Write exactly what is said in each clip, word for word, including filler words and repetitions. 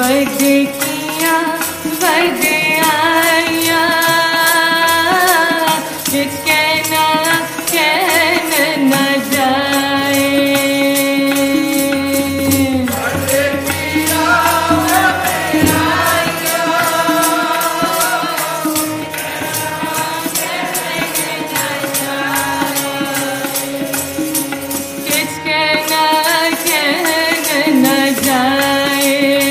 बदकियां बद आया जिसके ना कहन न जाए। जिसके ना कहन न जाए।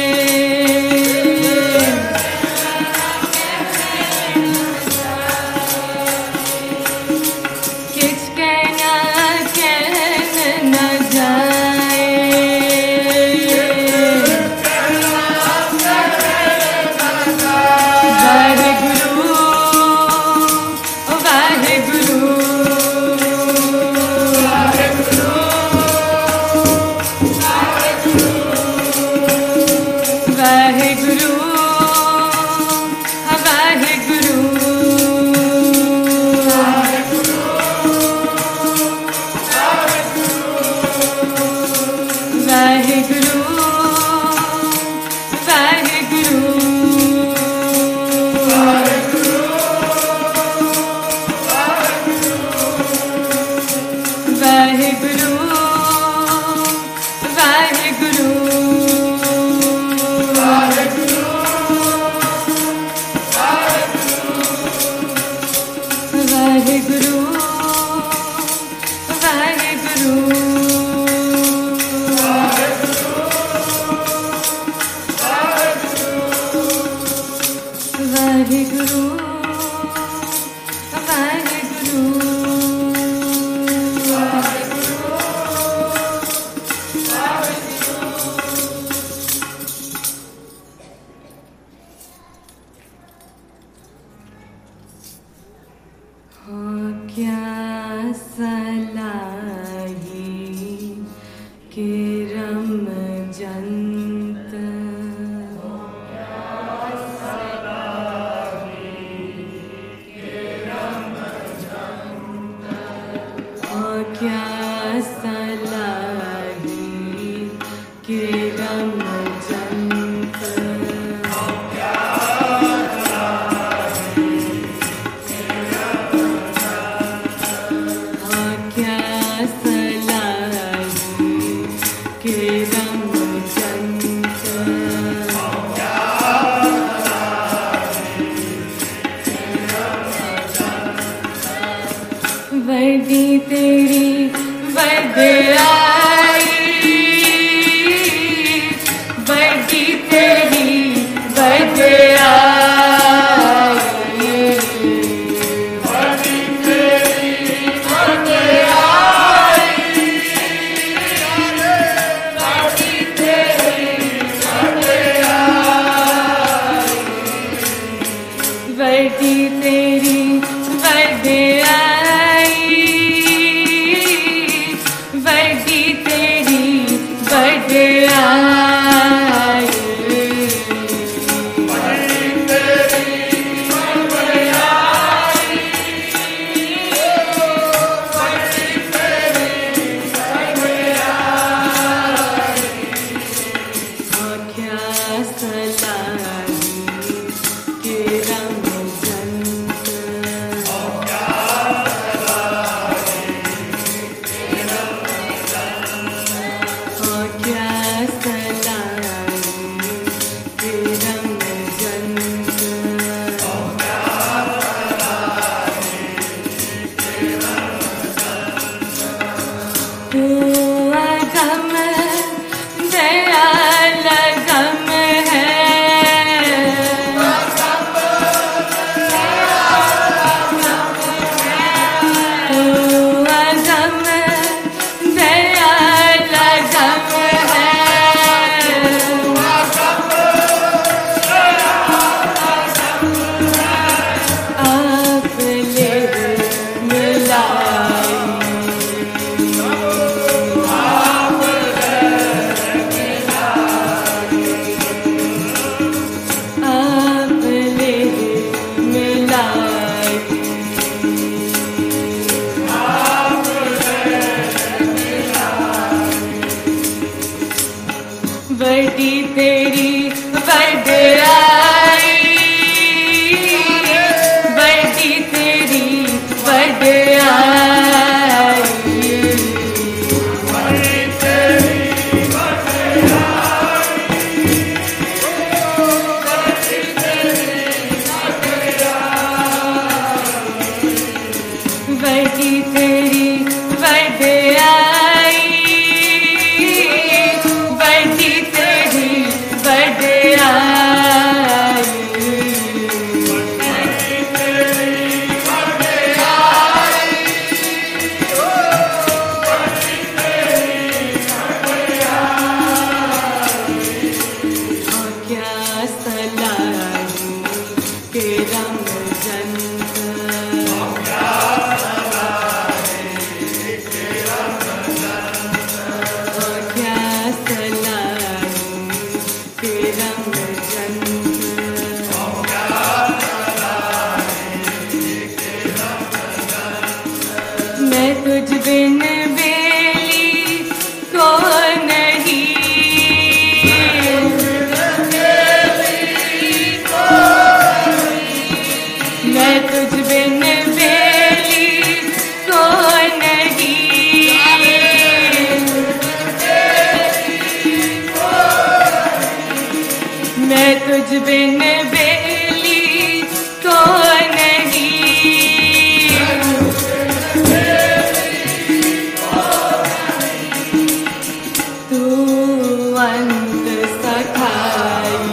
वर्दी तेरी बद आई, वर्दी तेरी बद आई, वर्दी तेरी बद आई, वर्दी तेरी बद आई, वर्दी तेरी बद आई, वर्दी तेरी बद आई, वर्दी तेरी बद आई, वर्दी तेरी बद आई, आँखियाँ सलाही के रंग जंत, वर्दी तेरी वड्याई बड़ी तेरी वड्याई बड़ी तेरी बड़ी तेरी वड्याई बड़ी तेरी वड्याई क्या सलाही के रंग जंत मैं तुझ बिन बेली को नहीं मैं तुझ बिन बेली को नहीं मैं तुझ बिन बेली को नहीं तू अंत सखाई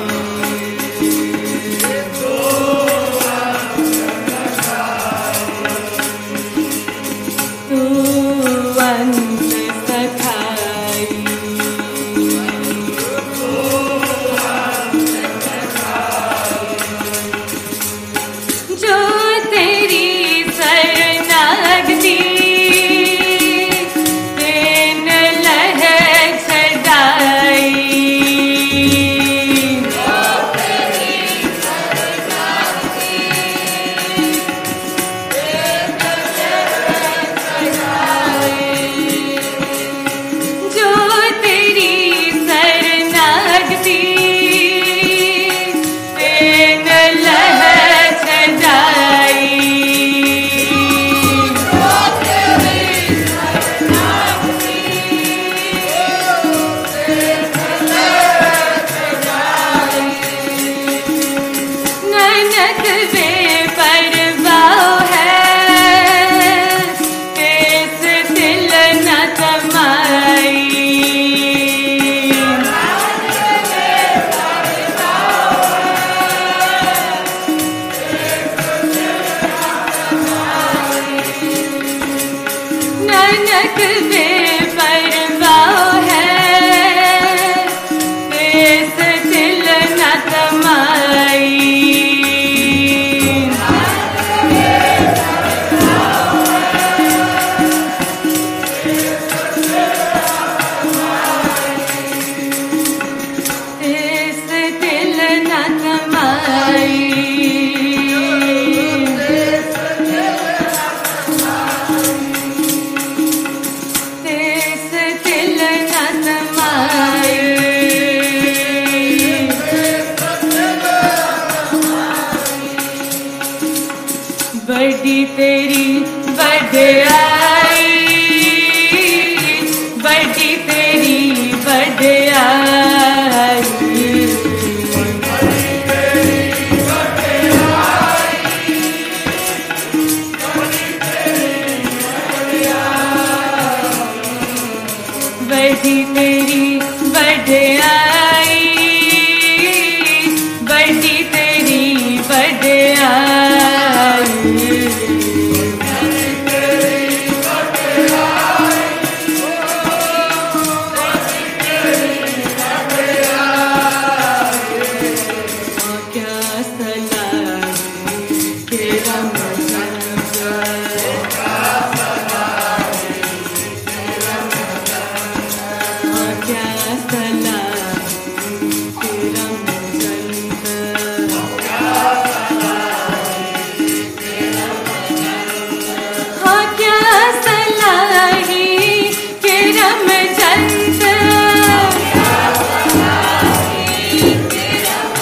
तू अंत सखाई जो तेरी शरणागति तेन लह छड़ाई जो तेरी शरणागति तेन लह छड़ाई ननक बेपरवाह है तेस दिल न तमाई ननक बेपरवाह है तेस दिल न तमाई तेस दिल न तमाई तेस दिल न तमाई बड़ी तेरी वड्याई बड़ी तेरी वड्याई बड़ी तेरी वड्याई बड़ी तेरी वड्याई क्या सलाही के रंग जंत क्या सलाही के रंग जंत हाँ क्या सलाही के रंग जंत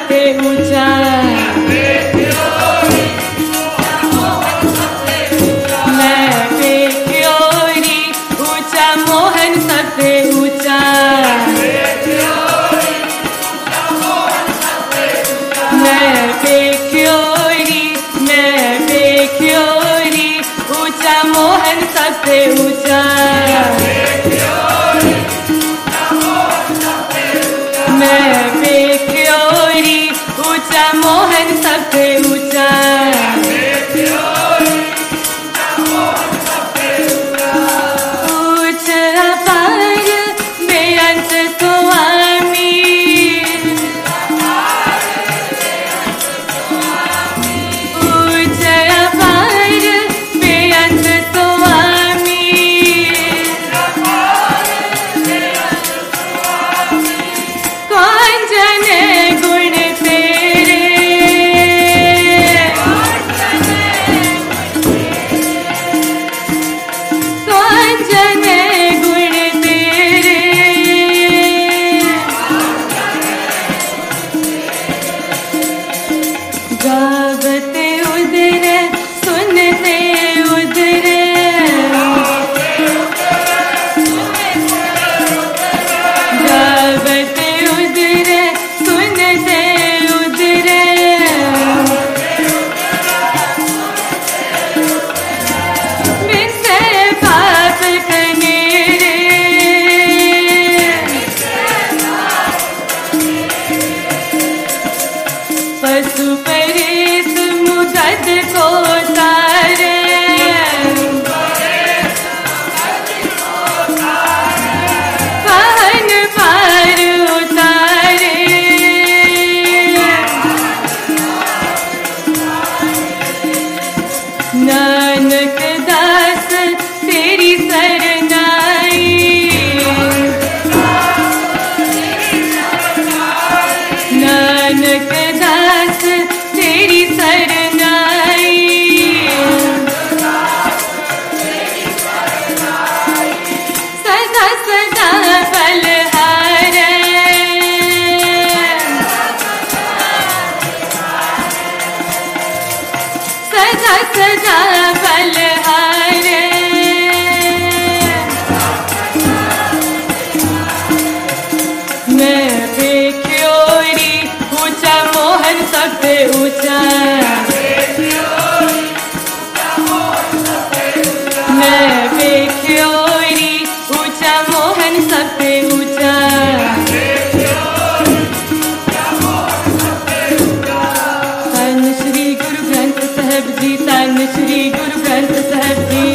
सबते ऊंचा, मैं बेख्योरी ऊंचा मोहन सबते ऊंचा, मैं बेख्योरी मैं बेख्योरी ऊंचा मोहन सबते ऊंचा, मैं बेख्योरी ऊंचा मोहन सबते ऊंचा, ऊंच अपार बेअंत स्वामी, ऊंच अपार बेअंत स्वामी, कौन जाने गुण तेरे, कौन जाने गुण तेरे, गावते उधरे सुनते उधरे, गावते उधरे सुनते उधरे, मिसे पाप कनेरे, पशु परेश मुगद को तारे, पहन पार उतारे, नानक दास तेरी सरनाई, नानक दास तेरी सरनाई, सदा सदा बलहारे, सदा सदा बलहारे, मैं बेख्योरी ऊंचा मोहन सबते ऊंचा, मैं बेख्योरी ऊंचा मोहन सबते ऊंचा, तन श्री गुरु ग्रंथ साहिब जी, तन श्री गुरु ग्रंथ साहिब जी,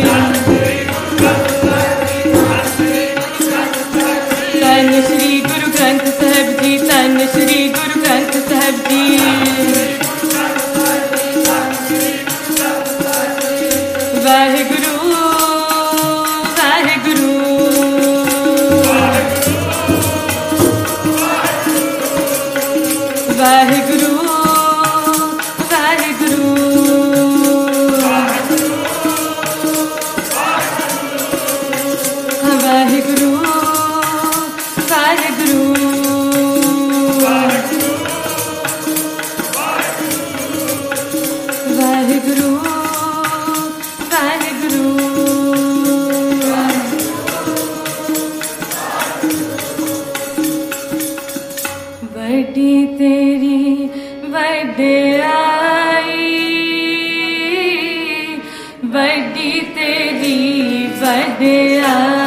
तन श्री गुरु ग्रंथ साहिब जी, तन श्री गुरु ग्रंथ साहिब जी, वाहिगुरु वाहिगुरु, वाहिगुरु वाहिगुरु, वाहिगुरु वाहिगुरु, वाहिगुरु वाहिगुरु, वड्डी तेरी वड्डियाई, वड्डी तेरी वड्डियाई,